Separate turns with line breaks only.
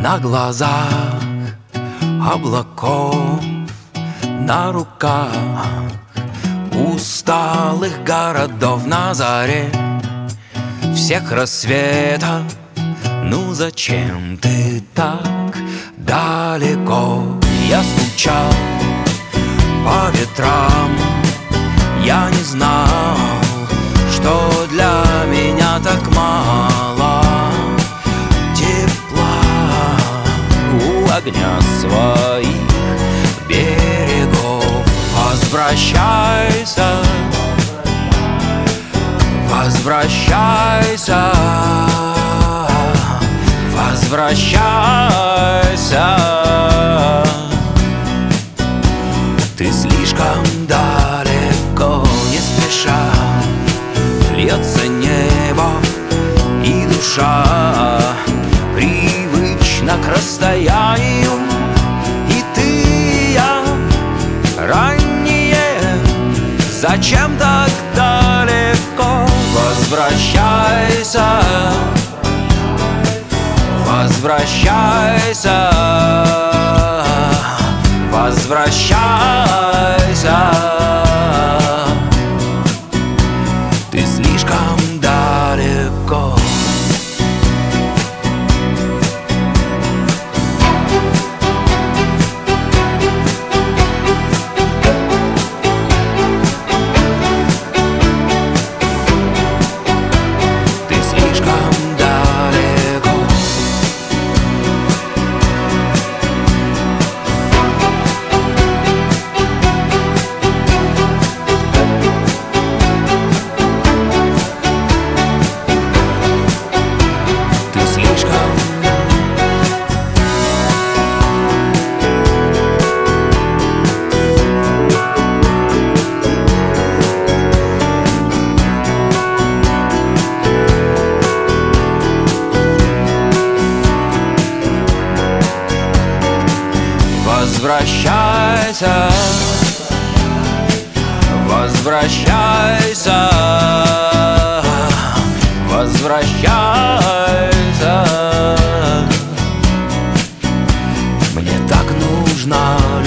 на глазах облаков, на руках усталых городов на заре всех рассветов. Ну зачем ты так далеко? Я скучал по ветрам, я не знал, что для меня так мало тепла у огня своих берегов. Возвращайся, возвращайся, возвращайся. Ты слишком далеко, не спеша льется небо, и душа привычна к расстоянию. И ты, и я ранние, зачем так далеко? Возвращайся, возвращайся, возвращайся. Ты слишком далеко. Ты слишком далеко. Возвращайся, возвращайся, возвращайся. Мне так нужна